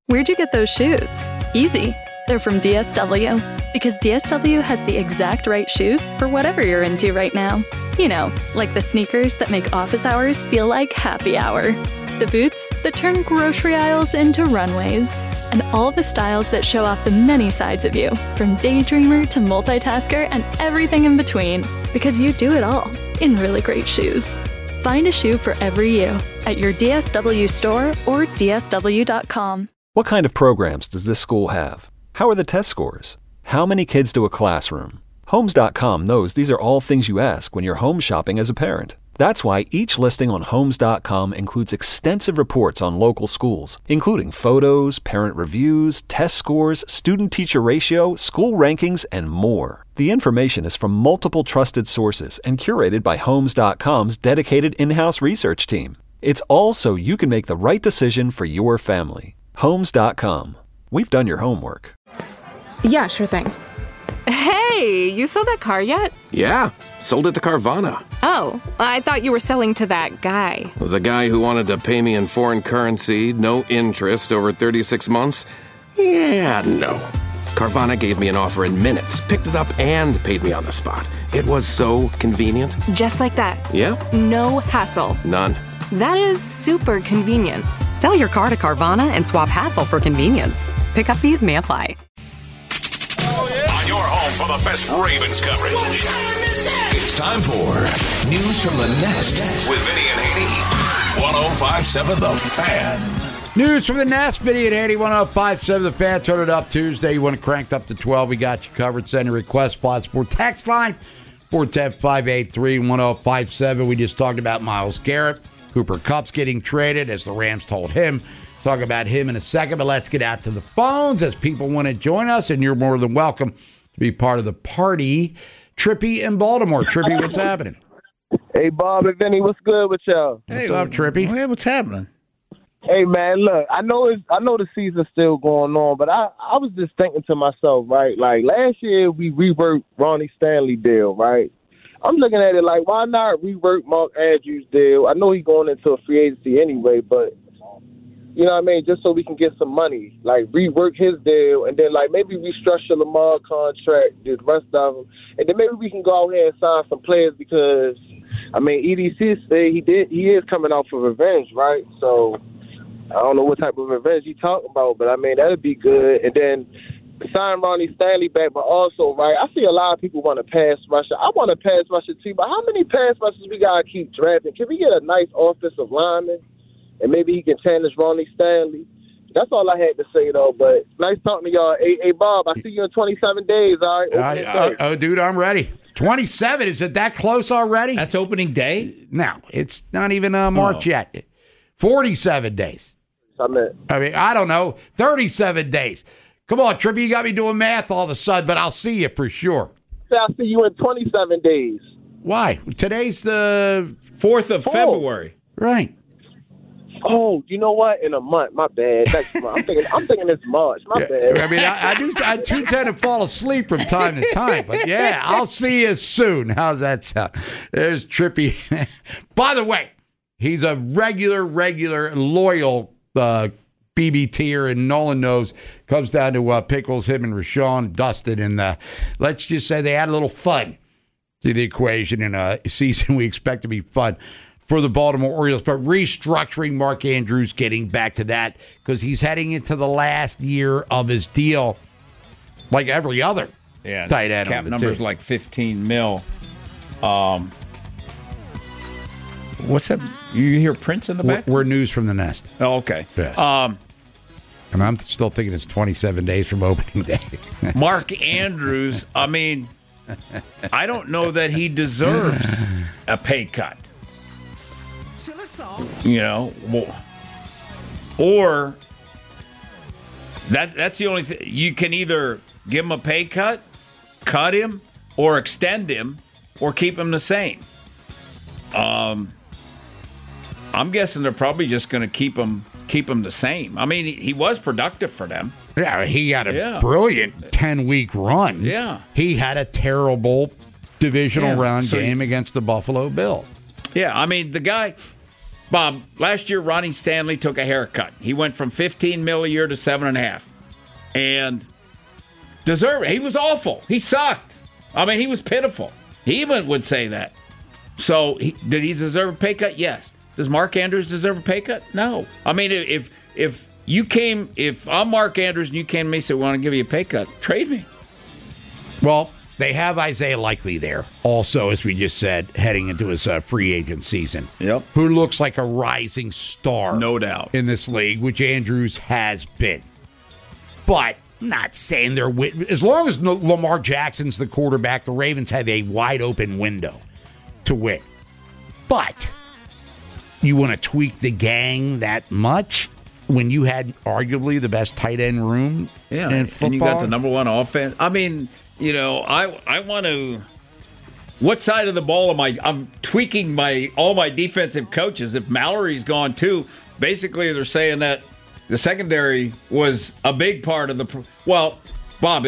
Where'd you get those shoes? Easy. They're from DSW. Because DSW has the exact right shoes for whatever you're into right now. You know, like the sneakers that make office hours feel like happy hour. The boots that turn grocery aisles into runways. And all the styles that show off the many sides of you, from daydreamer to multitasker and everything in between. Because you do it all in really great shoes. Find a shoe for every you at your DSW store or DSW.com. What kind of programs does this school have? How are the test scores? How many kids do a classroom? Homes.com knows these are all things you ask when you're home shopping as a parent. That's why each listing on Homes.com includes extensive reports on local schools, including photos, parent reviews, test scores, student-teacher ratio, school rankings, and more. The information is from multiple trusted sources and curated by Homes.com's dedicated in-house research team. It's all so you can make the right decision for your family. Homes.com. We've done your homework. Yeah, sure thing. Hey, you sold that car yet? Yeah, sold it to Carvana. Oh, I thought you were selling to that guy. The guy who wanted to pay me in foreign currency, no interest, over 36 months? Yeah, no. Carvana gave me an offer in minutes, picked it up, and paid me on the spot. It was so convenient. Just like that. Yeah. No hassle. None. That is super convenient. Sell your car to Carvana and swap hassle for convenience. Pickup fees may apply. On your home for the best Ravens coverage. It's time for News from the Nest with Vinny and Haney. 105.7 The Fan. News from the Nest, Vinny and Haney, 105.7 The Fan. Turn it up Tuesday. You want it cranked up to 12. We got you covered. Send your request spots for text line 410-583-1057. We just talked about Myles Garrett. Cooper Kupp's getting traded, as the Rams told him. Talk about him in a second, but let's get out to the phones as people want to join us, and you're more than welcome to be part of the party. Trippy in Baltimore. Trippy, what's happening? Hey, Bob and Vinny, what's good with y'all? What's up, Trippy? Hey, what's happening? Hey, man, look, I know the season's still going on, but I was just thinking to myself, right? Like, last year we reworked Ronnie Stanley deal, right? I'm looking at it like, why not rework Mark Andrews' deal? I know he's going into a free agency anyway, but you know what I mean? Just so we can get some money, like rework his deal, and then like maybe restructure Lamar contract, the rest of them, and then maybe we can go out here and sign some players because I mean EDC say he is coming out for revenge, right? So I don't know what type of revenge he's talking about, but I mean that'd be good, and then sign Ronnie Stanley back, but also, right, I see a lot of people want to pass rusher. I want to pass rusher too, but how many pass rushers we got to keep drafting? Can we get a nice offensive lineman, and maybe he can challenge Ronnie Stanley? That's all I had to say, though, but nice talking to y'all. Hey, Bob, I see you in 27 days, all right? Oh, dude, I'm ready. 27? Is it that close already? That's opening day? No, it's not even March yet. 47 days. I mean, I don't know. 37 days. Come on, Trippy, you got me doing math all of a sudden, but I'll see you for sure. I'll see you in 27 days. Why? Today's the 4th of February. Right. Oh, you know what? In a month. My bad. I'm thinking it's March. My bad. I mean, I do tend to fall asleep from time to time, but yeah, I'll see you soon. How's that sound? There's Trippy. By the way, he's a regular, loyal BBTer, and Nolan knows. Comes down to Pickles, him and Rashawn, Dustin, and let's just say they add a little fun to the equation in a season we expect to be fun for the Baltimore Orioles. But restructuring Mark Andrews, getting back to that, because he's heading into the last year of his deal, like every other tight end. Cap number's like $15 million. What's that? You hear Prince in the back? We're News from the Nest. Oh, okay. Yes. And I'm still thinking it's 27 days from opening day. Mark Andrews, I mean, I don't know that he deserves a pay cut. You know, or that's the only thing. You can either give him a pay cut, cut him, or extend him, or keep him the same. I'm guessing they're probably just going to keep him the same. I mean, he was productive for them. Yeah, he had a brilliant 10-week run. Yeah. He had a terrible divisional round game against the Buffalo Bills. Yeah, I mean, the guy, Bob, last year Ronnie Stanley took a haircut. He went from $15 million a year to $7.5. And deserved it. He was awful. He sucked. I mean, he was pitiful. He even would say that. So, did he deserve a pay cut? Yes. Does Mark Andrews deserve a pay cut? No. I mean, if I'm Mark Andrews and you came to me and said, we want to give you a pay cut, trade me. Well, they have Isaiah Likely there also, as we just said, heading into his free agent season. Yep. Who looks like a rising star. No doubt. In this league, which Andrews has been. But not saying they're as long as Lamar Jackson's the quarterback, the Ravens have a wide open window to win. But you want to tweak the gang that much when you had arguably the best tight end room in football? And you got the number one offense. I mean, I want to. What side of the ball am I? I'm tweaking all my defensive coaches. If Mallory's gone too, basically they're saying that the secondary was a big part of the. Well, Bob,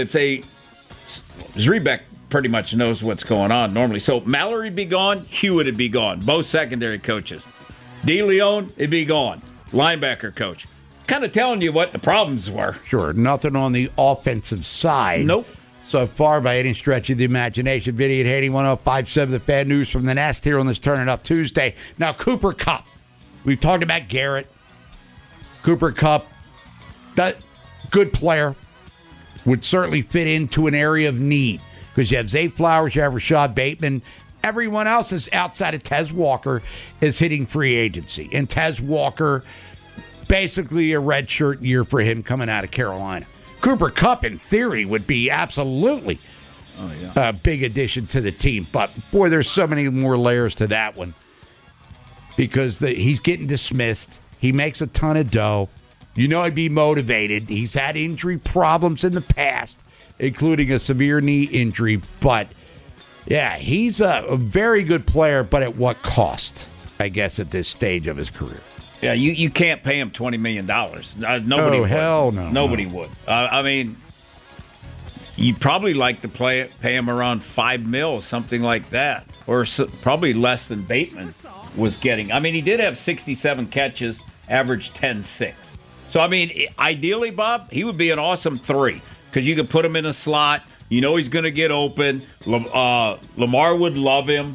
Zrebeck pretty much knows what's going on normally. So Mallory'd be gone, Hewitt would be gone. Both secondary coaches. DeLeon, it'd be gone. Linebacker coach. Kind of telling you what the problems were. Sure, nothing on the offensive side. Nope. So far by any stretch of the imagination. Vinny and Haney, 105.7 The Fan, News from the Nest here on this Turn It Up Tuesday. Now, Cooper Kupp. We've talked about Garrett. Cooper Kupp, that good player, would certainly fit into an area of need because you have Zay Flowers, you have Rashad Bateman. Everyone else is outside of Tez Walker is hitting free agency. And Tez Walker, basically a redshirt year for him coming out of Carolina. Cooper Kupp, in theory, would be absolutely a big addition to the team. But, boy, there's so many more layers to that one because he's getting dismissed. He makes a ton of dough. You know he'd be motivated. He's had injury problems in the past, including a severe knee injury. But, yeah, he's a very good player, but at what cost, I guess, at this stage of his career? Yeah, you can't pay him $20 million. Nobody would. Hell no. Nobody would. I mean, you'd probably like to pay him around $5 million, something like that, or probably less than Bateman was getting. I mean, he did have 67 catches, averaged 10-6. So, I mean, ideally, Bob, he would be an awesome 3 because you could put him in a slot. You know he's going to get open. Lamar would love him.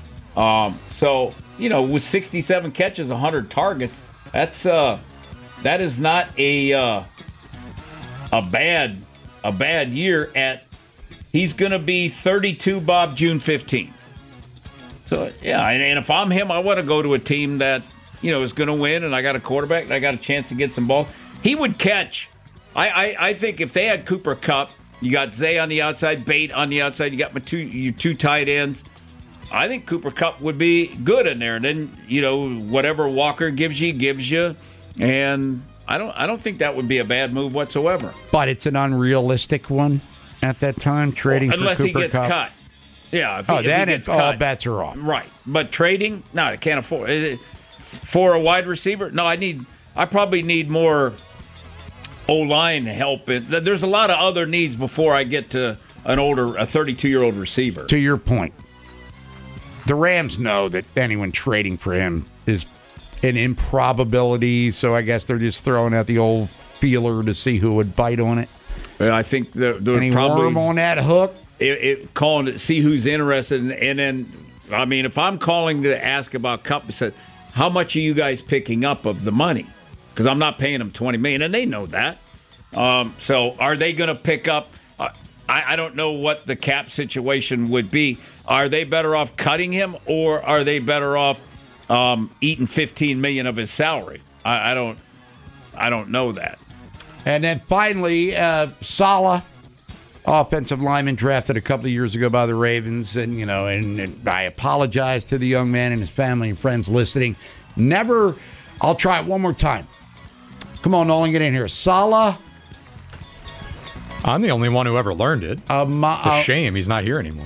So, with 67 catches, 100 targets, that is not a bad year. He's going to be 32, Bob, June 15th. So, yeah, and if I'm him, I want to go to a team that, is going to win, and I got a quarterback, and I got a chance to get some ball. He would catch. I think if they had Cooper Kupp, you got Zay on the outside, Bate on the outside, you got your two tight ends. I think Cooper Kupp would be good in there. And then, whatever Walker gives you. And I don't think that would be a bad move whatsoever. But it's an unrealistic one at that time, trading for Cooper Kupp. Unless he gets cut. Yeah. Then all bets are off. Right. But trading, no, I can't afford it. For a wide receiver, no, I probably need more O-line help. There's a lot of other needs before I get to a 32-year-old receiver. To your point, the Rams know that anyone trading for him is an improbability, so I guess they're just throwing out the old feeler to see who would bite on it. And I think they're any probably worm on that hook. Calling to see who's interested, and then I mean, if I'm calling to ask about Kupp, I said, how much are you guys picking up of the money? Because I'm not paying them $20 million, and they know that. So are they going to pick up? I don't know what the cap situation would be. Are they better off cutting him, or are they better off eating $15 million of his salary? I don't know that. And then finally, Saleh, offensive lineman drafted a couple of years ago by the Ravens, and and I apologize to the young man and his family and friends listening. I'll try it one more time. Come on, Nolan, get in here. Saleh. I'm the only one who ever learned it. It's a shame he's not here anymore.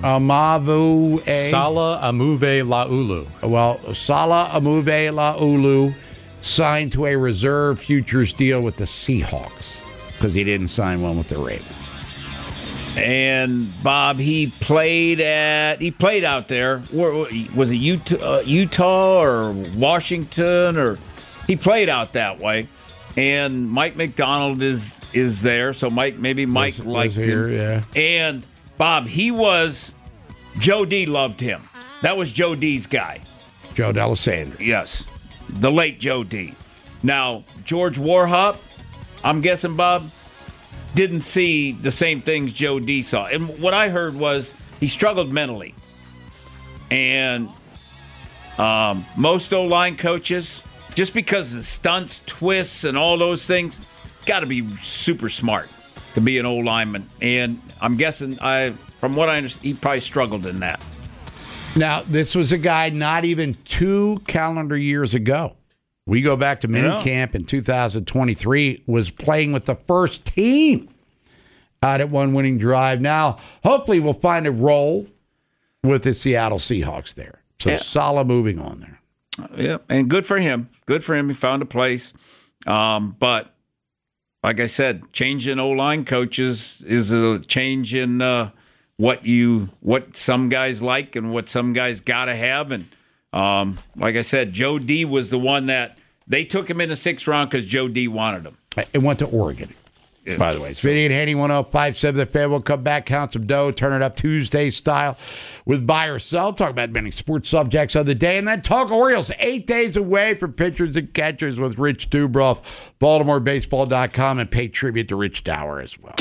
Saleh Amuve-Laulu. Well, Saleh Amuve-Laulu signed to a reserve futures deal with the Seahawks because he didn't sign one with the Ravens. And Bob, he played out there. Was it Utah or Washington, or he played out that way. And Mike McDonald is there, so Mike liked him. Yeah. And Bob, Joe D loved him. That was Joe D's guy. Joe D'Alessandro. Yes, the late Joe D. Now, George Warhop, I'm guessing, Bob, didn't see the same things Joe D saw. And what I heard was he struggled mentally. And most O-line coaches, just because of stunts, twists, and all those things, got to be super smart to be an O-lineman. And I'm guessing, from what I understand, he probably struggled in that. Now, this was a guy not even 2 calendar years ago. We go back to minicamp in 2023, was playing with the first team out at one winning drive. Now, hopefully we'll find a role with the Seattle Seahawks there. So Saleh moving on there. Yeah, and good for him. Good for him. He found a place. But like I said, changing O-line coaches is a change in what some guys like and what some guys got to have. And like I said, Joe D was the one that they took him in the 6th round because Joe D wanted him. It went to Oregon, by the way. It's Vinny and Haney, 105.7 The Fan. We'll come back, count some dough, turn it up Tuesday style with buy or sell. Talk about many sports subjects of the day, and then talk Orioles 8 days away from pitchers and catchers with Rich Dubroff, BaltimoreBaseball.com, and pay tribute to Rich Dower as well.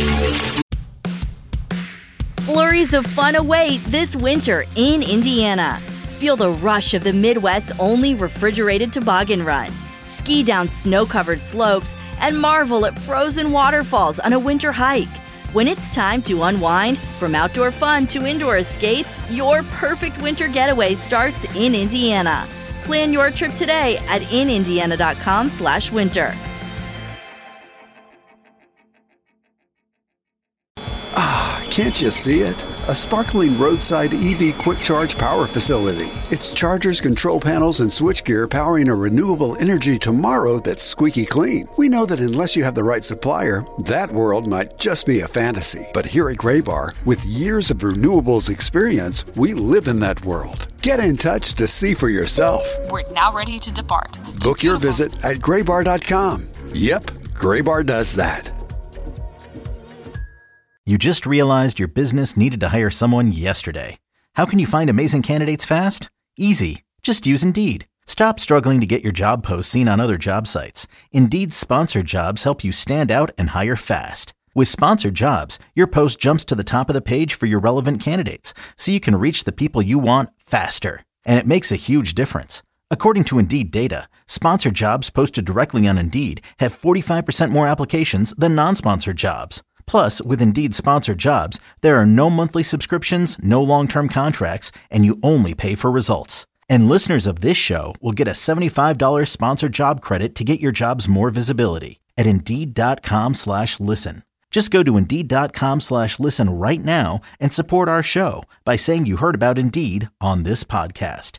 Flurries of fun await this winter in Indiana. Feel the rush of the Midwest's only refrigerated toboggan run. Ski down snow-covered slopes and marvel at frozen waterfalls on a winter hike. When it's time to unwind, from outdoor fun to indoor escapes, your perfect winter getaway starts in Indiana. Plan your trip today at inindiana.com/winter. Can't you see it? A sparkling roadside EV quick charge power facility. It's chargers, control panels, and switchgear powering a renewable energy tomorrow that's squeaky clean. We know that unless you have the right supplier, that world might just be a fantasy. But here at Graybar, with years of renewables experience, we live in that world. Get in touch to see for yourself. We're now ready to depart. Book your visit at graybar.com. Yep, Graybar does that. You just realized your business needed to hire someone yesterday. How can you find amazing candidates fast? Easy. Just use Indeed. Stop struggling to get your job posts seen on other job sites. Indeed's sponsored jobs help you stand out and hire fast. With sponsored jobs, your post jumps to the top of the page for your relevant candidates, so you can reach the people you want faster. And it makes a huge difference. According to Indeed data, sponsored jobs posted directly on Indeed have 45% more applications than non-sponsored jobs. Plus, with Indeed sponsored jobs, there are no monthly subscriptions, no long-term contracts, and you only pay for results. And listeners of this show will get a $75 sponsored job credit to get your jobs more visibility at Indeed.com/listen. Just go to Indeed.com/listen right now and support our show by saying you heard about Indeed on this podcast.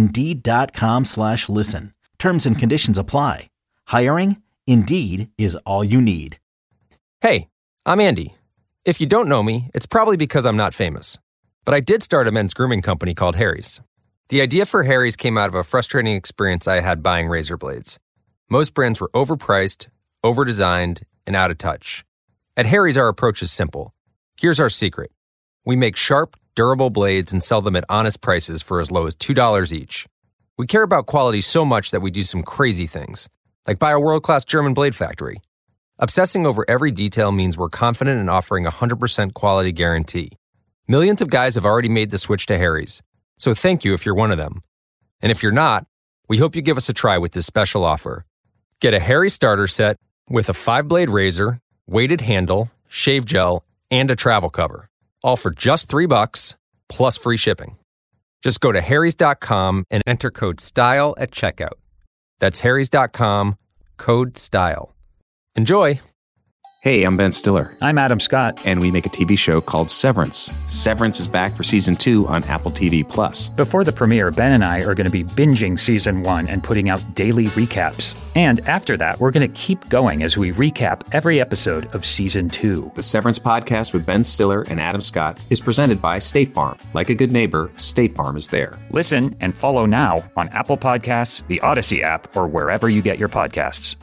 Indeed.com/listen. Terms and conditions apply. Hiring? Indeed is all you need. Hey, I'm Andy. If you don't know me, it's probably because I'm not famous. But I did start a men's grooming company called Harry's. The idea for Harry's came out of a frustrating experience I had buying razor blades. Most brands were overpriced, overdesigned, and out of touch. At Harry's, our approach is simple. Here's our secret. We make sharp, durable blades and sell them at honest prices for as low as $2 each. We care about quality so much that we do some crazy things, like buy a world-class German blade factory. Obsessing over every detail means we're confident in offering a 100% quality guarantee. Millions of guys have already made the switch to Harry's, so thank you if you're one of them. And if you're not, we hope you give us a try with this special offer. Get a Harry's starter set with a 5-blade razor, weighted handle, shave gel, and a travel cover, all for just $3 plus free shipping. Just go to harrys.com and enter code STYLE at checkout. That's harrys.com, code STYLE. Enjoy! Hey, I'm Ben Stiller. I'm Adam Scott. And we make a TV show called Severance. Severance is back for Season 2 on Apple TV+. Before the premiere, Ben and I are going to be binging Season 1 and putting out daily recaps. And after that, we're going to keep going as we recap every episode of Season 2. The Severance podcast with Ben Stiller and Adam Scott is presented by State Farm. Like a good neighbor, State Farm is there. Listen and follow now on Apple Podcasts, the Odyssey app, or wherever you get your podcasts.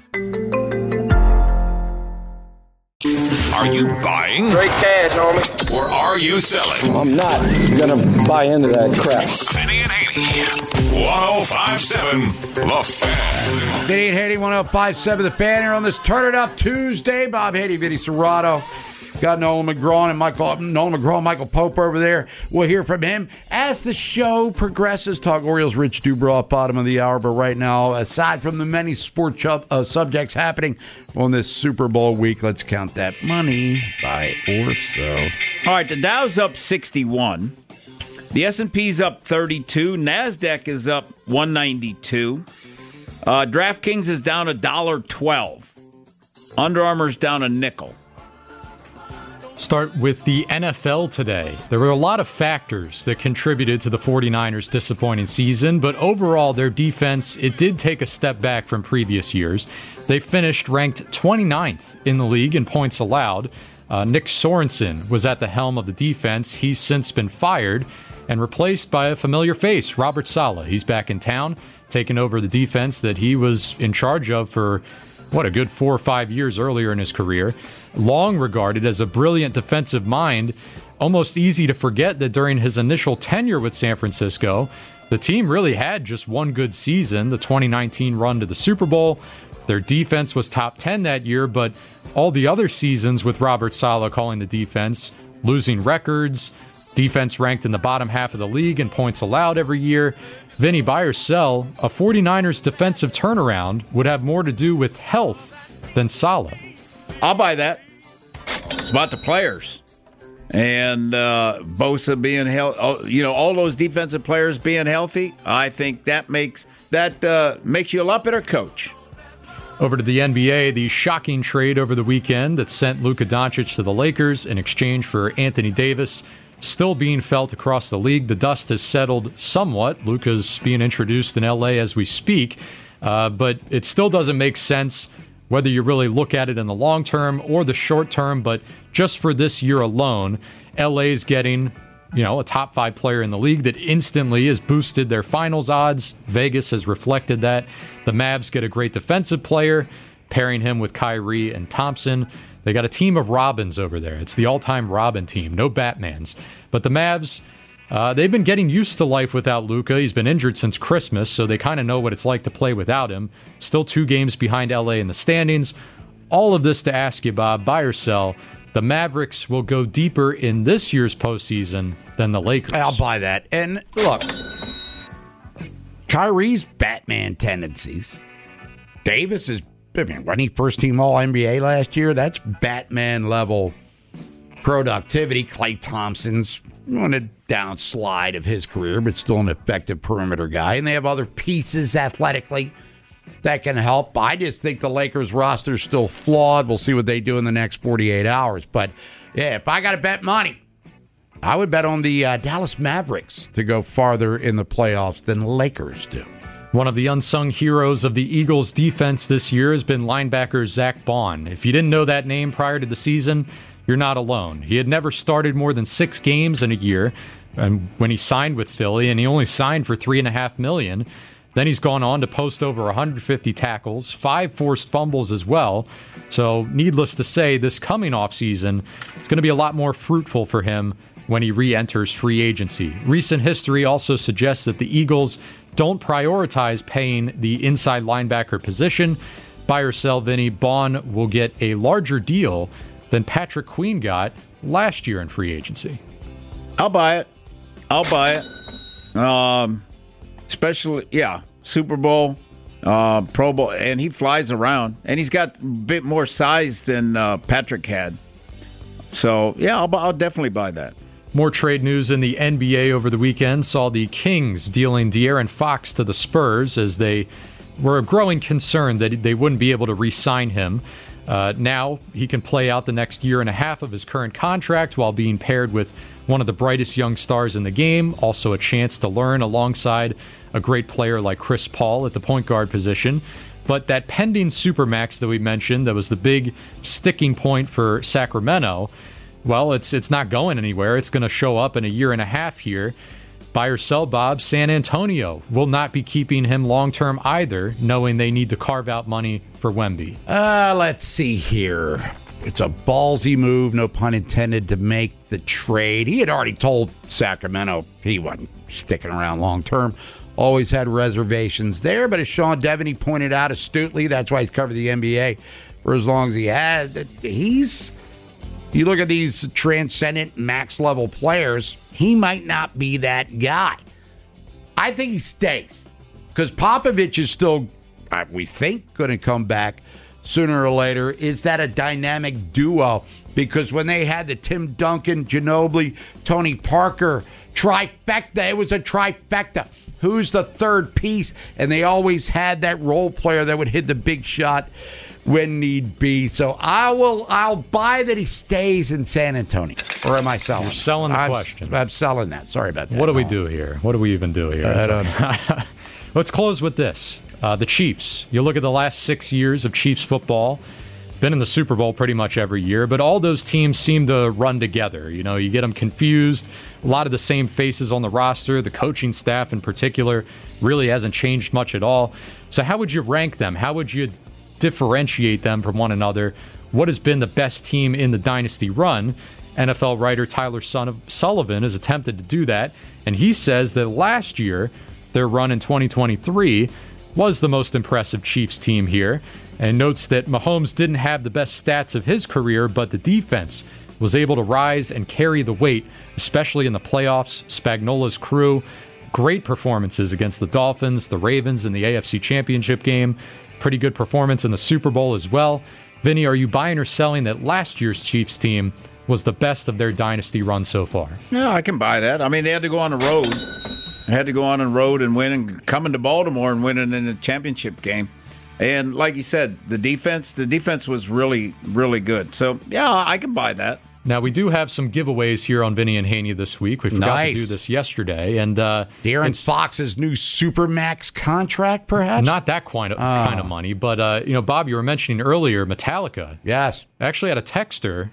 Are you buying? Straight cash, homie. Or are you selling? I'm not gonna buy into that crap. Vinny and Haney, 105.7 The Fan. Vinny and Haney, 105.7 The Fan here on this Turn It Up Tuesday. Bob Haney, Vinny Serrato. Got Nolan McGraw and Michael Pope over there. We'll hear from him as the show progresses. Talk Orioles, Rich Dubraw, bottom of the hour. But right now, aside from the many sports subjects happening on this Super Bowl week, let's count that money by or so. All right, the Dow's up 61. The S&P's up 32. NASDAQ is up 192. DraftKings is down $1.12. Under Armour's down a nickel. Start with the NFL today. There were a lot of factors that contributed to the 49ers' disappointing season, but overall, their defense, it did take a step back from previous years. They finished ranked 29th in the league in points allowed. Nick Sorensen was at the helm of the defense. He's since been fired and replaced by a familiar face, Robert Saleh. He's back in town, taking over the defense that he was in charge of for a good 4 or 5 years earlier in his career. Long regarded as a brilliant defensive mind, almost easy to forget that during his initial tenure with San Francisco, the team really had just one good season, the 2019 run to the Super Bowl. Their defense was top 10 that year, but all the other seasons with Robert Saleh calling the defense, losing records, defense ranked in the bottom half of the league in points allowed every year. Vinny, buy or sell, a 49ers defensive turnaround would have more to do with health than Saleh. I'll buy that. It's about the players. And Bosa being healthy, all those defensive players being healthy, I think that makes you a lot better coach. Over to the NBA, the shocking trade over the weekend that sent Luka Doncic to the Lakers in exchange for Anthony Davis still being felt across the league. The dust has settled somewhat. Luka's being introduced in L.A. as we speak, but it still doesn't make sense whether you really look at it in the long term or the short term. But just for this year alone, L.A.'s getting a top 5 player in the league that instantly has boosted their finals odds. Vegas has reflected that. The Mavs get a great defensive player, pairing him with Kyrie and Thompson. They got a team of Robins over there. It's the all-time Robin team, no Batmans. But the Mavs, they've been getting used to life without Luka. He's been injured since Christmas, so they kind of know what it's like to play without him. Still 2 games behind LA in the standings. All of this to ask you, Bob, buy or sell. The Mavericks will go deeper in this year's postseason than the Lakers. I'll buy that. And look, Kyrie's Batman tendencies. Davis is, wasn't he first team All-NBA last year? That's Batman-level productivity. Klay Thompson's on a downslide of his career, but still an effective perimeter guy. And they have other pieces athletically that can help. I just think the Lakers roster is still flawed. We'll see what they do in the next 48 hours. But, yeah, if I got to bet money, I would bet on the Dallas Mavericks to go farther in the playoffs than the Lakers do. One of the unsung heroes of the Eagles' defense this year has been linebacker Zach Bond. If you didn't know that name prior to the season, you're not alone. He had never started more than 6 games in a year when he signed with Philly, and he only signed for $3.5 million. Then he's gone on to post over 150 tackles, 5 forced fumbles as well. So needless to say, this coming offseason is going to be a lot more fruitful for him when he re-enters free agency. Recent history also suggests that the Eagles don't prioritize paying the inside linebacker position. Buy or sell, Vinny, Bond will get a larger deal than Patrick Queen got last year in free agency. I'll buy it. Especially, Super Bowl, Pro Bowl, and he flies around. And he's got a bit more size than Patrick had. So, I'll definitely buy that. More trade news in the NBA over the weekend saw the Kings dealing De'Aaron Fox to the Spurs as they were a growing concern that they wouldn't be able to re-sign him. Now he can play out the next year and a half of his current contract while being paired with one of the brightest young stars in the game. Also a chance to learn alongside a great player like Chris Paul at the point guard position. But that pending Supermax that we mentioned, that was the big sticking point for Sacramento, well, it's not going anywhere. It's going to show up in a year and a half here. Buy or sell, Bob, San Antonio will not be keeping him long-term either, knowing they need to carve out money for Wemby. Let's see here. It's a ballsy move, no pun intended, to make the trade. He had already told Sacramento he wasn't sticking around long-term. Always had reservations there, but as Sean Devaney pointed out astutely, that's why he's covered the NBA for as long as he has. You look at these transcendent max-level players, he might not be that guy. I think he stays because Popovich is still, we think, going to come back sooner or later. Is that a dynamic duo? Because when they had the Tim Duncan, Ginobili, Tony Parker trifecta, it was a trifecta. Who's the third piece? And they always had that role player that would hit the big shot when need be. So I'll buy that he stays in San Antonio. Or am I selling? You're selling the question. I'm selling that. Sorry about that. What do we do here? What do we even do here? I don't know. Let's close with this. The Chiefs. You look at the last 6 years of Chiefs football. Been in the Super Bowl pretty much every year, but all those teams seem to run together. You know, you get them confused. A lot of the same faces on the roster. The coaching staff in particular really hasn't changed much at all. So how would you rank them? How would you differentiate them from one another? What has been the best team in the dynasty run? NFL writer Tyler Sullivan has attempted to do that, and he says that last year, their run in 2023 was the most impressive Chiefs team here, and notes that Mahomes didn't have the best stats of his career, but the defense was able to rise and carry the weight, especially in the playoffs. Spagnuolo's crew, great performances against the Dolphins, the Ravens in the AFC Championship game, pretty good performance in the Super Bowl as well. Vinny, are you buying or selling that last year's Chiefs team was the best of their dynasty run so far? Yeah, I can buy that. I mean, they had to go on the road. They had to go on the road and win, and come into Baltimore and win it in the championship game. And like you said, the defense was really, really good. So, yeah, I can buy that. Now, we do have some giveaways here on Vinny and Haney this week. We forgot to do this yesterday. And De'Aaron Fox's new Supermax contract, perhaps? Not that kind of money. But, Bob, you were mentioning earlier Metallica. Yes. I actually had a texter.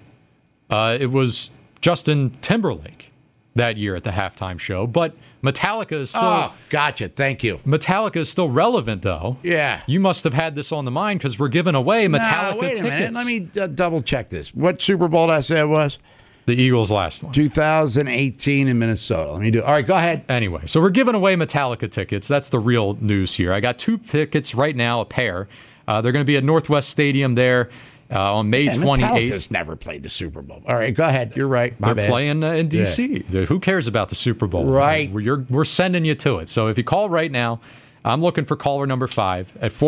It was Justin Timberlake that year at the halftime show. But Metallica is still... Oh, gotcha. Thank you. Metallica is still relevant, though. Yeah. You must have had this on the mind because we're giving away Metallica wait a tickets. minute. Let me double check this. What Super Bowl did I say it was? The Eagles' last one. 2018 in Minnesota. Let me do it. All right, go ahead. Anyway, so we're giving away Metallica tickets. That's the real news here. I got 2 tickets right now, a pair. They're going to be at Northwest Stadium there on May 28th. Metallica's never played the Super Bowl. All right, go ahead. You're right. They're playing in D.C. Yeah. Who cares about the Super Bowl? Right. We're sending you to it. So if you call right now, I'm looking for caller number 5 at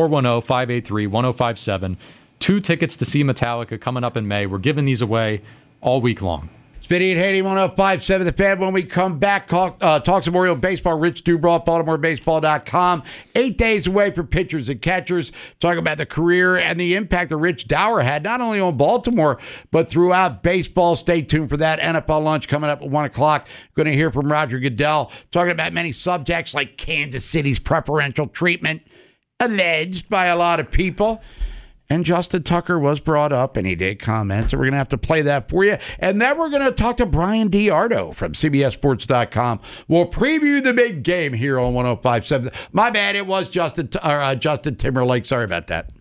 410-583-1057. 2 tickets to see Metallica coming up in May. We're giving these away all week long. It's Vinny and Haney, 105.7 The Fan. When we come back, talk some Oriole baseball. Rich Dubroff, BaltimoreBaseball.com. 8 days away for pitchers and catchers. Talk about the career and the impact that Rich Dower had, not only on Baltimore, but throughout baseball. Stay tuned for that. NFL Lunch coming up at 1 o'clock. Going to hear from Roger Goodell, talking about many subjects like Kansas City's preferential treatment, alleged by a lot of people. And Justin Tucker was brought up, and he did comment, so we're going to have to play that for you. And then we're going to talk to Brian DiArdo from CBSSports.com. We'll preview the big game here on 105.7. My bad, it was Justin Timberlake. Sorry about that.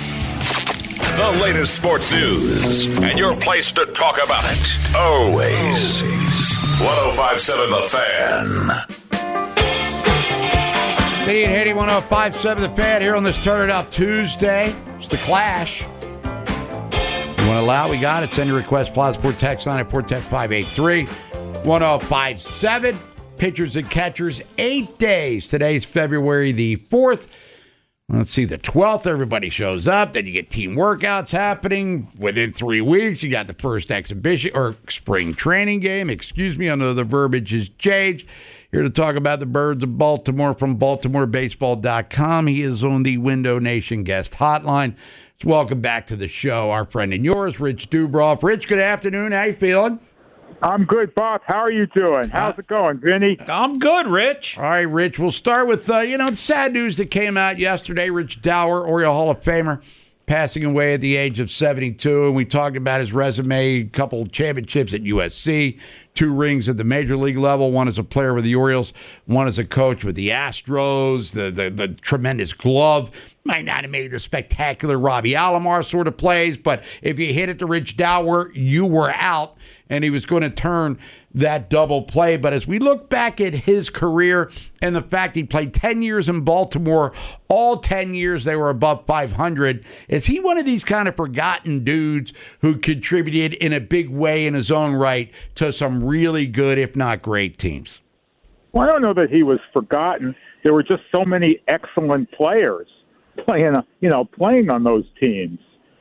The latest sports news and your place to talk about it. Always. 105.7 The Fan. Vinny and Haney, 105.7 The Fan here on this Turn It Up Tuesday. It's the Clash. You want to allow? We got it. Send your request. Plaza Sport text line at 410-583-1057. Pitchers and catchers, 8 days. Today's February the 4th. Let's see, the 12th, everybody shows up. Then you get team workouts happening. Within 3 weeks, you got the first exhibition or spring training game. Excuse me, I know the verbiage has changed. Here to talk about the Birds of Baltimore from BaltimoreBaseball.com. He is on the Window Nation guest hotline. Let's welcome back to the show our friend and yours, Rich Dubroff. Rich, good afternoon. How you feeling? I'm good, Bob. How are you doing? How's it going, Vinny? I'm good, Rich. All right, Rich, we'll start with, the sad news that came out yesterday. Rich Dower, Oriole Hall of Famer, passing away at the age of 72. And we talked about his resume, a couple championships at USC, 2 rings at the major league level, one as a player with the Orioles, one as a coach with the Astros, the tremendous glove. Might not have made the spectacular Robbie Alomar sort of plays, but if you hit it to Rich Dower, you were out, and he was going to turn that double play. But as we look back at his career and the fact he played 10 years in Baltimore, all 10 years they were above 500, is he one of these kind of forgotten dudes who contributed in a big way in his own right to some really good, if not great, teams? Well, I don't know that he was forgotten. There were just so many excellent players playing on those teams.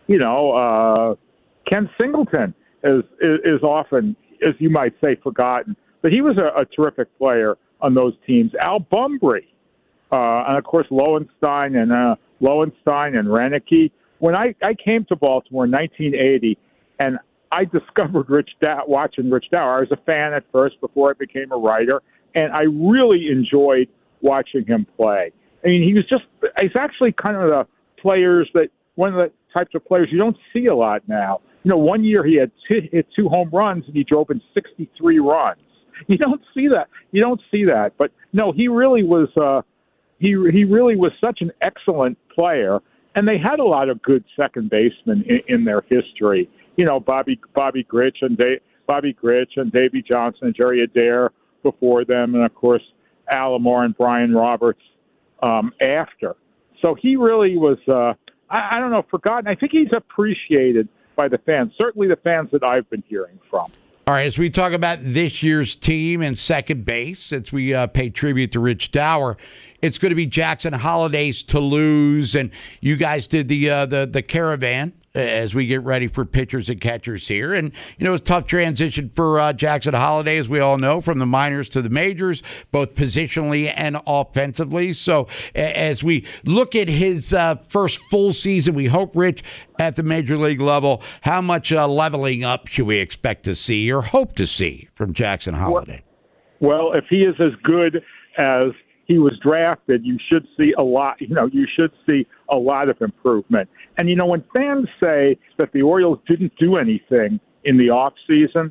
Ken Singleton is often, as you might say, forgotten, but he was a terrific player on those teams. Al Bumbry, and of course Lowenstein and Renicky. When I came to Baltimore in 1980, and I discovered watching Rich Dower. I was a fan at first before I became a writer, and I really enjoyed watching him play. I mean, he's actually kind of the players that, one of the types of players you don't see a lot now. One year he had hit 2 home runs and he drove in 63 runs. You don't see that. But no, he really was, he really was such an excellent player. And they had a lot of good second basemen in their history. Bobby Grich and Davy Johnson and Jerry Adair before them. And of course, Alomar and Brian Roberts after. So he really was, I don't know, forgotten. I think he's appreciated by the fans, certainly the fans that I've been hearing from. All right, as we talk about this year's team in second base, since we pay tribute to Rich Dower, it's going to be Jackson Holliday's to lose, and you guys did the caravan as we get ready for pitchers and catchers here. And, it was a tough transition for Jackson Holliday, as we all know, from the minors to the majors, both positionally and offensively. So as we look at his first full season, we hope, Rich, at the major league level, how much leveling up should we expect to see or hope to see from Jackson Holliday? Well, if he is as good as he was drafted, you should see a lot. You should see a lot of improvement. And when fans say that the Orioles didn't do anything in the off season,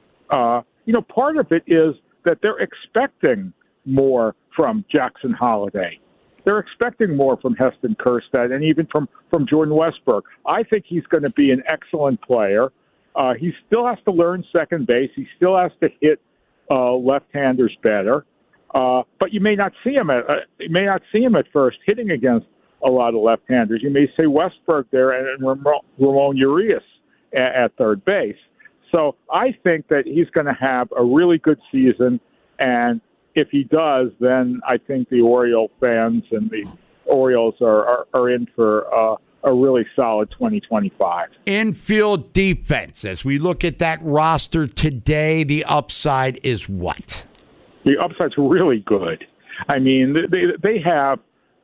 part of it is that they're expecting more from Jackson Holliday. They're expecting more from Heston Kjerstad and even from Jordan Westburg. I think he's going to be an excellent player. He still has to learn second base. He still has to hit left-handers better. But you may not see him at first hitting against a lot of left-handers. You may say Westburg there and Ramon Urias at third base. So I think that he's going to have a really good season, and if he does, then I think the Oriole fans and the Orioles are in for a really solid 2025. Infield defense. As we look at that roster today, the upside is what? The upside's really good. I mean, they have,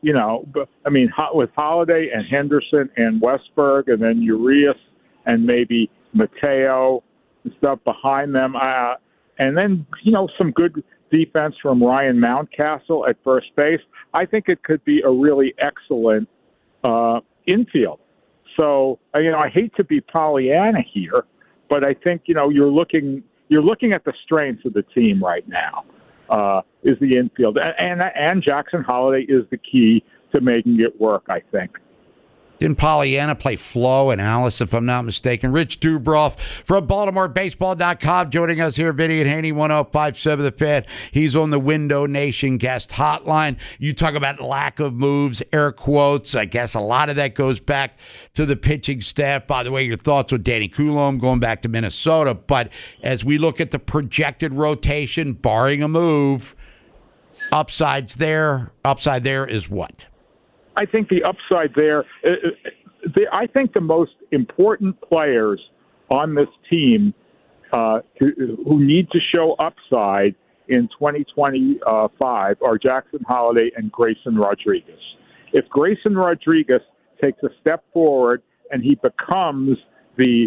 with Holliday and Henderson and Westburg and then Urias and maybe Mateo and stuff behind them. And then, some good defense from Ryan Mountcastle at first base. I think it could be a really excellent infield. So, I hate to be Pollyanna here, but I think, you're looking at the strengths of the team right now. Is the infield. And Jackson Holliday is the key to making it work, I think. Didn't Pollyanna play Flo and Alice, if I'm not mistaken? Rich Dubroff from BaltimoreBaseball.com joining us here, Vinny and Haney, 105.7 The Fan. He's on the Window Nation guest hotline. You talk about lack of moves, air quotes. I guess a lot of that goes back to the pitching staff. By the way, your thoughts with Danny Coulombe going back to Minnesota. But as we look at the projected rotation, barring a move, upside there is what? I think the upside there, I think the most important players on this team who need to show upside in 2025 are Jackson Holliday and Grayson Rodriguez. If Grayson Rodriguez takes a step forward and he becomes the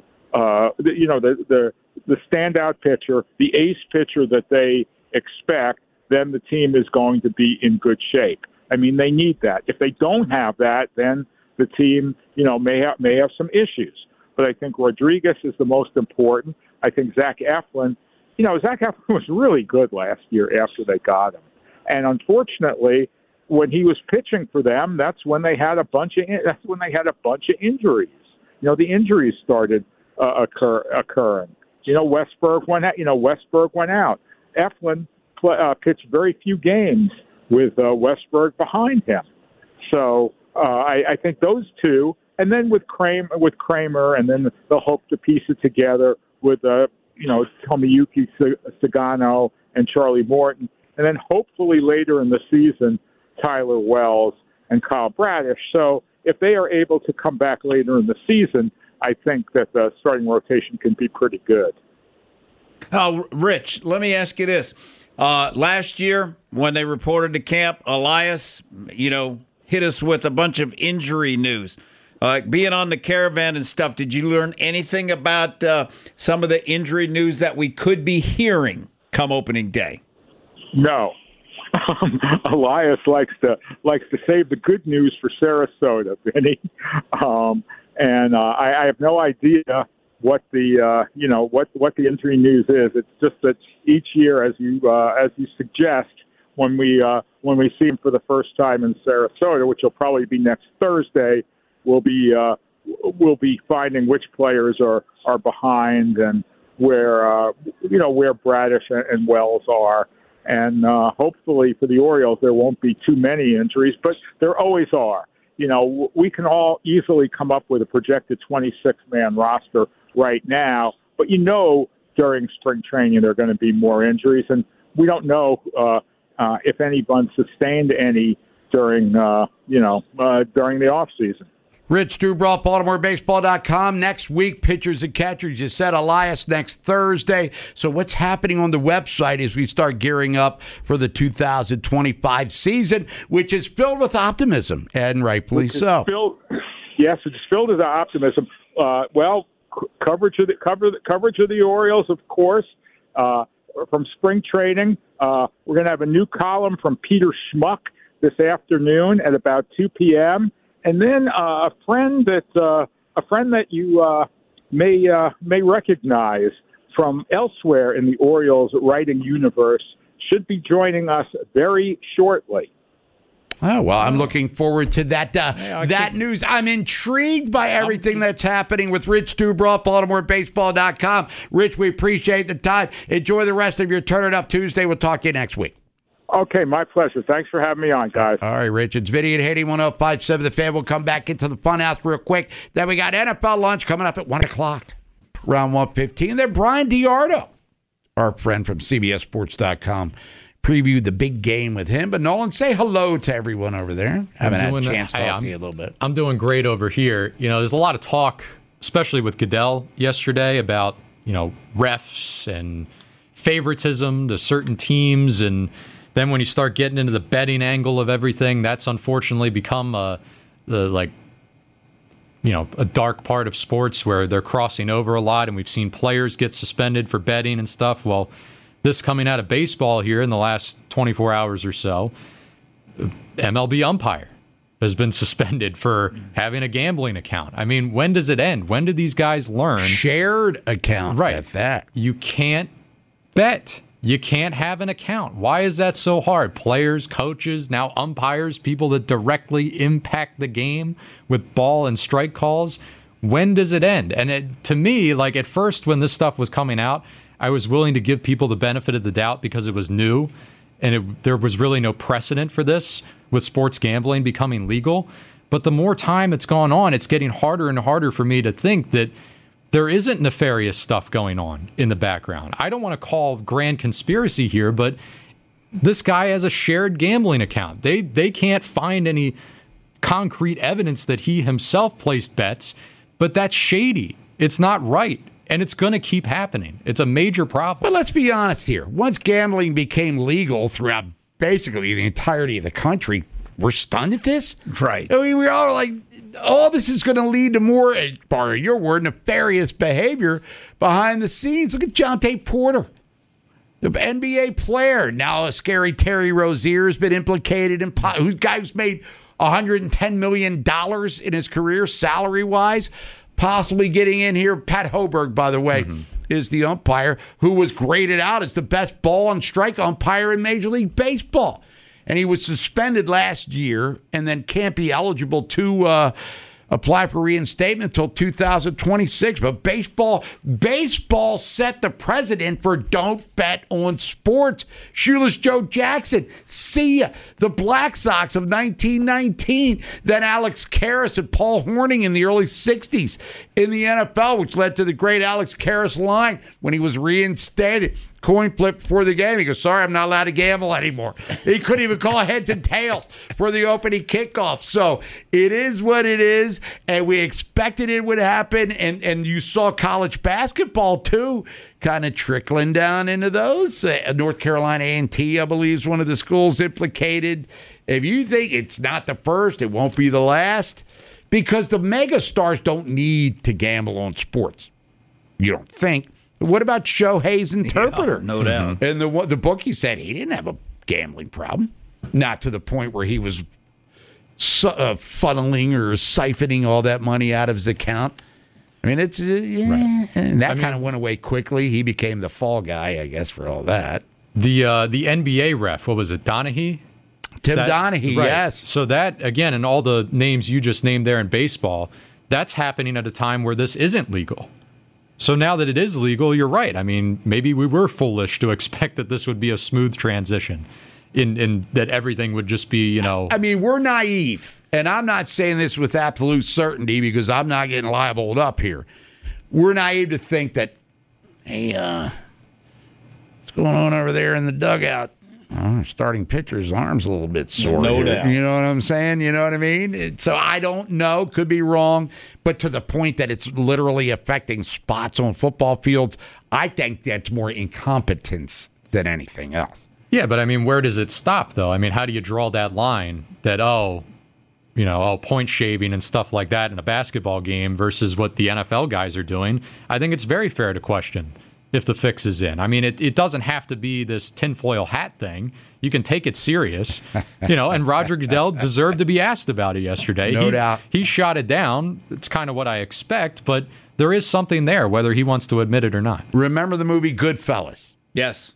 standout pitcher, the ace pitcher that they expect, then the team is going to be in good shape. I mean, they need that. If they don't have that, then the team, may have some issues. But I think Rodriguez is the most important. I think Zach Eflin, Zach Eflin was really good last year after they got him. And unfortunately, when he was pitching for them, that's when they had a bunch of injuries. The injuries started occurring. Westberg went out. Eflin pitched very few games with Westberg behind him. So I think those two, and then with Kramer, and then they'll hope to piece it together with Tomoyuki Sagano and Charlie Morton, and then hopefully later in the season, Tyler Wells and Kyle Bradish. So if they are able to come back later in the season, I think that the starting rotation can be pretty good. Rich, let me ask you this. Last year, when they reported to camp, Elias, hit us with a bunch of injury news. Being on the caravan and stuff, did you learn anything about some of the injury news that we could be hearing come opening day? No. Elias likes to save the good news for Sarasota, Vinny. And I have no idea what the what the injury news is. It's just that each year, as you suggest, when we see him for the first time in Sarasota, which will probably be next Thursday, we'll be finding which players are behind and where Bradish and Wells are. And hopefully for the Orioles, there won't be too many injuries, but there always are. We can all easily come up with a projected 26-man roster right now, but during spring training there are going to be more injuries, and we don't know if anyone sustained any during the off season. Rich Dubroff, BaltimoreBaseball.com. Next week, pitchers and catchers. You said Elias next Thursday. So what's happening on the website as we start gearing up for the 2025 season, which is filled with optimism, and rightfully so. Yes, it's filled with optimism. Coverage of the Orioles, of course, from spring training. We're going to have a new column from Peter Schmuck this afternoon at about 2 p.m., and then a friend that you may recognize from elsewhere in the Orioles writing universe should be joining us very shortly. Oh, well, I'm looking forward to that news. I'm intrigued by everything that's happening with Rich Dubroff, BaltimoreBaseball.com. Rich, we appreciate the time. Enjoy the rest of your Turn It Up Tuesday. We'll talk to you next week. Okay, my pleasure. Thanks for having me on, guys. All right, Rich. It's Vinny and Haney, 105.7 The Fan. We'll come back into the Funhouse real quick. Then we got NFL lunch coming up at 1 o'clock, around 1:15. Then Brian Diardo, our friend from CBSSports.com, previewed the big game with him. But Nolan, say hello to everyone over there. Haven't had a chance to talk to you a little bit. I'm doing great over here. There's a lot of talk, especially with Goodell yesterday, about refs and favoritism to certain teams, and then when you start getting into the betting angle of everything, that's unfortunately become a dark part of sports where they're crossing over a lot, and we've seen players get suspended for betting and stuff. Well, this coming out of baseball here in the last 24 hours or so, MLB umpire has been suspended for having a gambling account. I mean, when does it end? When do these guys learn? Shared account. Right. At that. You can't bet. You can't have an account. Why is that so hard? Players, coaches, now umpires, people that directly impact the game with ball and strike calls. When does it end? And to me, at first when this stuff was coming out, I was willing to give people the benefit of the doubt because it was new and there was really no precedent for this with sports gambling becoming legal. But the more time it's gone on, it's getting harder and harder for me to think that there isn't nefarious stuff going on in the background. I don't want to call grand conspiracy here, but this guy has a shared gambling account. They can't find any concrete evidence that he himself placed bets, but that's shady. It's not right. And it's going to keep happening. It's a major problem. But let's be honest here. Once gambling became legal throughout basically the entirety of the country, we're stunned at this? Right. We were all like, all this is going to lead to more, borrow your word, nefarious behavior behind the scenes. Look at Jonte Porter, the NBA player. Now a scary Terry Rozier has been implicated in, who's made $110 million in his career, salary-wise, possibly getting in here. Pat Hoberg, by the way, is the umpire who was graded out as the best ball and strike umpire in Major League Baseball. And he was suspended last year and then can't be eligible to apply for reinstatement until 2026. But baseball set the precedent for don't bet on sports. Shoeless Joe Jackson, see ya. The Black Sox of 1919. Then Alex Karras and Paul Hornung in the early 60s in the NFL, which led to the great Alex Karras line when he was reinstated. Coin flip before the game. He goes, sorry, I'm not allowed to gamble anymore. He couldn't even call heads and tails for the opening kickoff. So it is what it is, and we expected it would happen. And you saw college basketball, too, kind of trickling down into those. North Carolina A&T, I believe, is one of the schools implicated. If you think it's not the first, it won't be the last, because the mega stars don't need to gamble on sports. You don't think. What about Shohei's interpreter? Yeah, no doubt. And the bookie said he didn't have a gambling problem. Not to the point where he was funneling or siphoning all that money out of his account. I mean, it's right. And that kind of went away quickly. He became the fall guy, I guess, for all that. The NBA ref, what was it, Donaghy? Tim Donaghy, right. Yes. So that, again, and all the names you just named there in baseball, that's happening at a time where this isn't legal. So now that it is legal, you're right. I mean, maybe we were foolish to expect that this would be a smooth transition, in that everything would just be, you know. I mean, we're naive, and I'm not saying this with absolute certainty because I'm not getting libeled up here. We're naive to think that, hey, what's going on over there in the dugout? Starting pitcher's arm's a little bit sore. No doubt. You know what I'm saying? You know what I mean? So I don't know. Could be wrong. But to the point that it's literally affecting spots on football fields, I think that's more incompetence than anything else. Yeah, but I mean, where does it stop, though? I mean, how do you draw that line that, point shaving and stuff like that in a basketball game versus what the NFL guys are doing? I think it's very fair to question if the fix is in. I mean, it doesn't have to be this tinfoil hat thing. You can take it serious, and Roger Goodell deserved to be asked about it yesterday. No doubt. He shot it down. It's kind of what I expect, but there is something there, whether he wants to admit it or not. Remember the movie Goodfellas? Yes.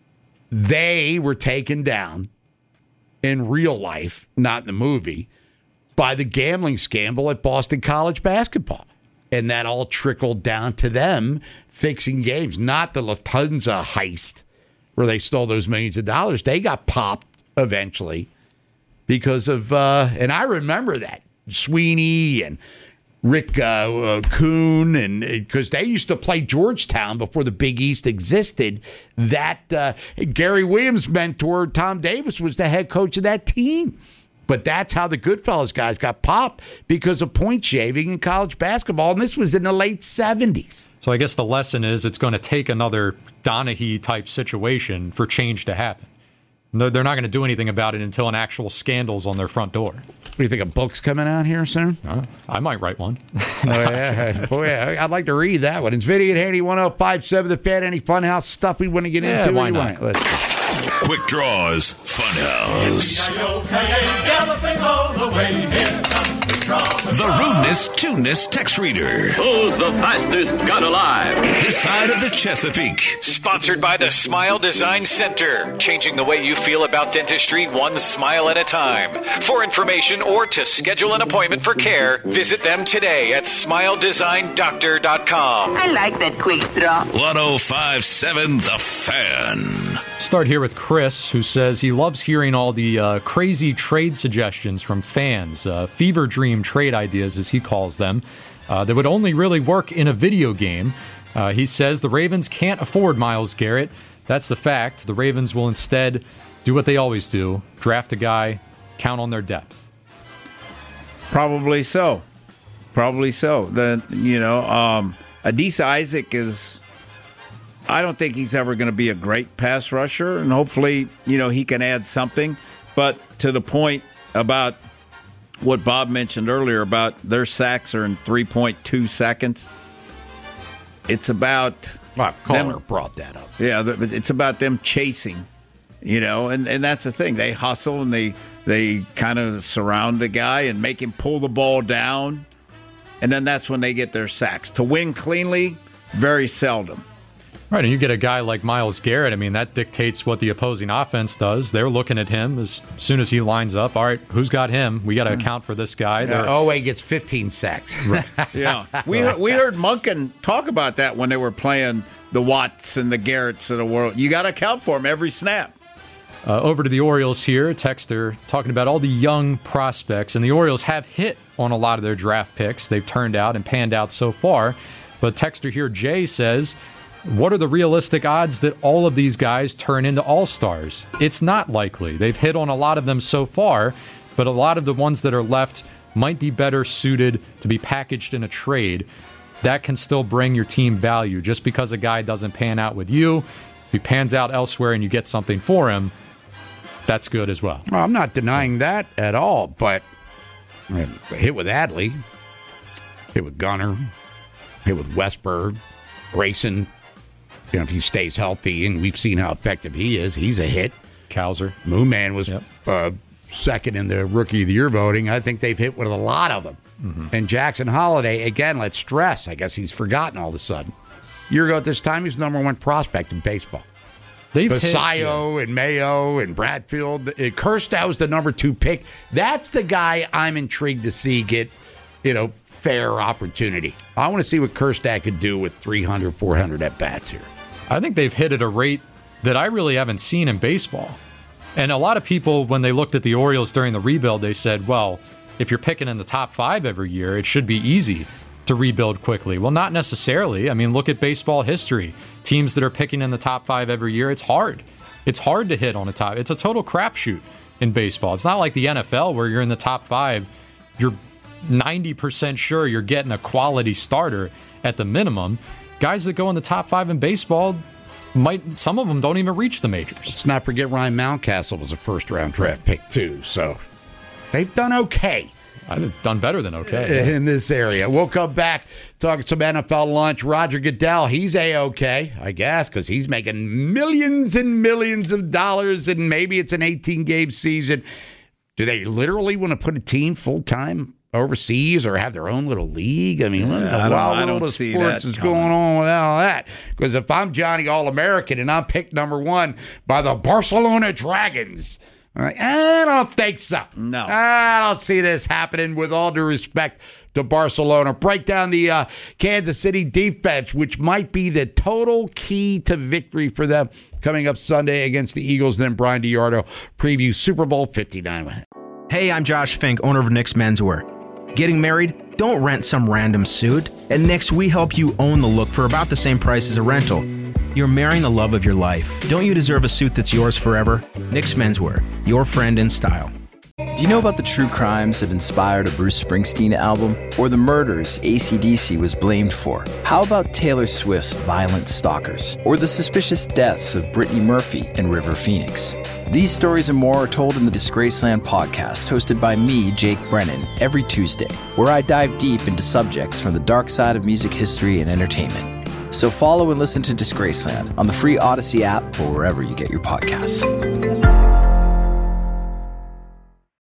They were taken down in real life, not in the movie, by the gambling scandal at Boston College basketball. And that all trickled down to them fixing games, not the Lufthansa heist where they stole those millions of dollars. They got popped eventually because of, and I remember that, Sweeney and Rick Kuhn, and because they used to play Georgetown before the Big East existed. That Gary Williams' mentor, Tom Davis, was the head coach of that team. But that's how the Goodfellas guys got popped because of point shaving in college basketball, and this was in the late 70s. So I guess the lesson is it's going to take another Donaghy-type situation for change to happen. No, they're not going to do anything about it until an actual scandal's on their front door. Do you think a book's coming out here soon? I might write one. Boy, I'd like to read that one. It's Vinny and Haney, 105.7 The Fan. Any Funhouse stuff we want to get into? Why not? Let's go. Quick Draws Funhouse. The Rudeness Tuneness Text Reader. Who's the fastest gun alive? This side of the Chesapeake. Sponsored by the Smile Design Center. Changing the way you feel about dentistry one smile at a time. For information or to schedule an appointment for care, visit them today at smiledesigndoctor.com. I like that quick draw. 105.7 The Fan. Start here with Chris, who says he loves hearing all the crazy trade suggestions from fans, fever dream trade ideas, as he calls them, that would only really work in a video game. He says the Ravens can't afford Myles Garrett. That's the fact. The Ravens will instead do what they always do, draft a guy, count on their depth. Probably so. Adisa Isaac is... I don't think he's ever going to be a great pass rusher, and hopefully, he can add something. But to the point about what Bob mentioned earlier about their sacks are in 3.2 seconds. It's about Caller brought that up. Yeah, it's about them chasing, and that's the thing. They hustle and they kind of surround the guy and make him pull the ball down, and then that's when they get their sacks. To win cleanly, very seldom. Right, and you get a guy like Myles Garrett. I mean, that dictates what the opposing offense does. They're looking at him as soon as he lines up. All right, who's got him? We got to account for this guy. Oweh gets 15 sacks. Right. Yeah, we heard Monken talk about that when they were playing the Watts and the Garretts of the world. You got to account for him every snap. Over to the Orioles here. Texter talking about all the young prospects, and the Orioles have hit on a lot of their draft picks. They've turned out and panned out so far. But texter here, Jay, says, what are the realistic odds that all of these guys turn into all-stars? It's not likely. They've hit on a lot of them so far, but a lot of the ones that are left might be better suited to be packaged in a trade. That can still bring your team value. Just because a guy doesn't pan out with you, if he pans out elsewhere and you get something for him, that's good as well. I'm not denying that at all, but hit with Adley, hit with Gunnar, hit with Westberg, Grayson. If he stays healthy, and we've seen how effective he is, he's a hit. Cowser. Moon Man was second in the Rookie of the Year voting. I think they've hit with a lot of them. Mm-hmm. And Jackson Holiday, again, let's stress, I guess he's forgotten all of a sudden. A year ago at this time, he was the number one prospect in baseball. Basayo and Mayo and Bradfield. Kerstow's the number 2 pick. That's the guy I'm intrigued to see get, fair opportunity. I want to see what Kerstad could do with 300, 400 at-bats here. I think they've hit at a rate that I really haven't seen in baseball. And a lot of people, when they looked at the Orioles during the rebuild, they said, well, if you're picking in the top 5 every year, it should be easy to rebuild quickly. Well, not necessarily. I mean, look at baseball history. Teams that are picking in the top 5 every year, it's hard. It's hard to hit on the top. It's a total crapshoot in baseball. It's not like the NFL where you're in the top 5. You're 90% sure you're getting a quality starter at the minimum. Guys that go in the top 5 in baseball, some of them don't even reach the majors. Let's not forget Ryan Mountcastle was a first-round draft pick, too. So they've done okay. I've done better than okay. In this area. We'll come back, talking some NFL lunch. Roger Goodell, he's A-okay, I guess, because he's making millions and millions of dollars, and maybe it's an 18-game season. Do they literally want to put a team full-time overseas or have their own little league? I mean, I don't of see sports that is going on with all that. Because if I'm Johnny All-American and I'm picked number 1 by the Barcelona Dragons, I don't think so. No. I don't see this happening, with all due respect to Barcelona. Break down the Kansas City defense, which might be the total key to victory for them, coming up Sunday against the Eagles. Then Brian DiArdo preview Super Bowl 59. Hey, I'm Josh Fink, owner of Nick's Menswear. Getting married? Don't rent some random suit. At Nick's, we help you own the look for about the same price as a rental. You're marrying the love of your life. Don't you deserve a suit that's yours forever? Nick's Menswear, your friend in style. Do you know about the true crimes that inspired a Bruce Springsteen album? Or the murders AC/DC was blamed for? How about Taylor Swift's Violent Stalkers? Or the suspicious deaths of Brittany Murphy and River Phoenix? These stories and more are told in the Disgraceland podcast, hosted by me, Jake Brennan, every Tuesday, where I dive deep into subjects from the dark side of music history and entertainment. So follow and listen to Disgraceland on the free Odyssey app or wherever you get your podcasts.